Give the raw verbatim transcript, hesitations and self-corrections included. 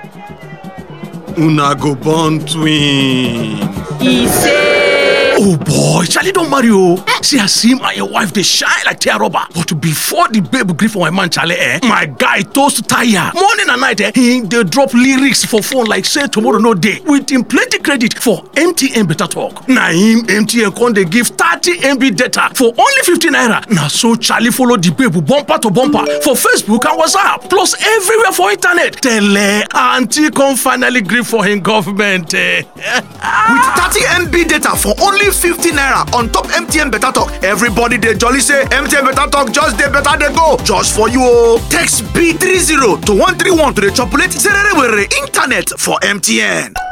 Una go born twins. He say... Oh boy, Charlie don't marry oh. See as him and your wife they shine like tear rubber. But before the babe gree for my man Charlie, eh, my guy toast tire. Morning and night, eh, he they drop lyrics for phone like say tomorrow no day. With him plenty credit for M T N Better Talk. Now him M T N con they give thirty M B data for only fifty naira. Now so Charlie follow the babe bumper to bumper for Facebook and WhatsApp. Plus everywhere for internet. Tele auntie con finally gree for him government. Eh. With thirty M B data for only fifty naira on top M T N Better Talk, everybody dey jolly say M T N Better Talk just dey better dey go. Just for you oh. Text B thirty to one three one to the chocolate zero internet for M T N.